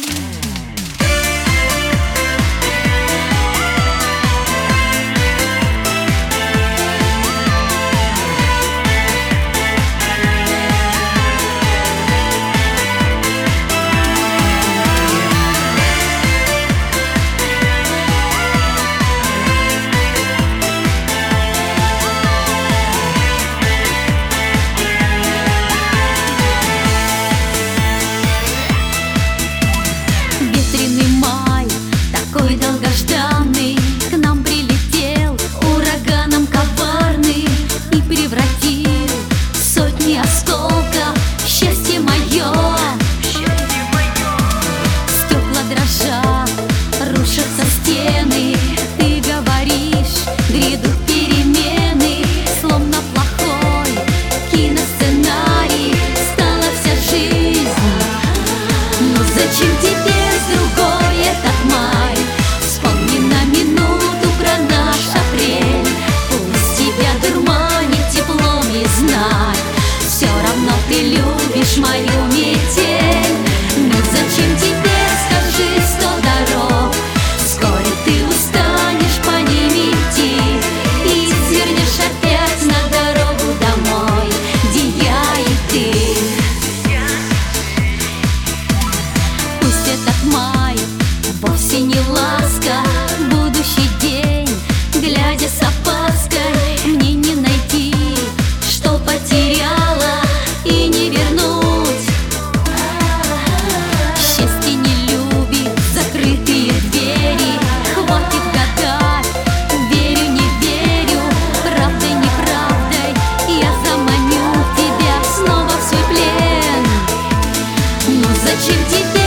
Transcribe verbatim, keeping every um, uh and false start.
Ветреный май, такой долгожданный, к нам прилетел ураганом коварный и превратил сотни осколков в счастье мое. Стекла дрожат, рушатся стены, ты говоришь, грядут перемены, словно плохой киносценарий стала вся жизнь. Но зачем тебе другой этот май? Вспомни на минуту про наш апрель. Пусть тебя дурманит теплом и знай, все равно ты любишь мою метель. Но зачем тебе, скажи, сто дорог? Вскоре ты устанешь по ним идти и свернешь опять на дорогу домой, где я и ты. Пусть этот май вовсе не ласка, будущий день, глядя с опаской, мне не найти, что потеряла, и не вернуть. Счастье не любит закрытые двери, хватит гадать, верю, не верю, правдой, неправдой, я заманю тебя снова в свой плен. Но зачем тебе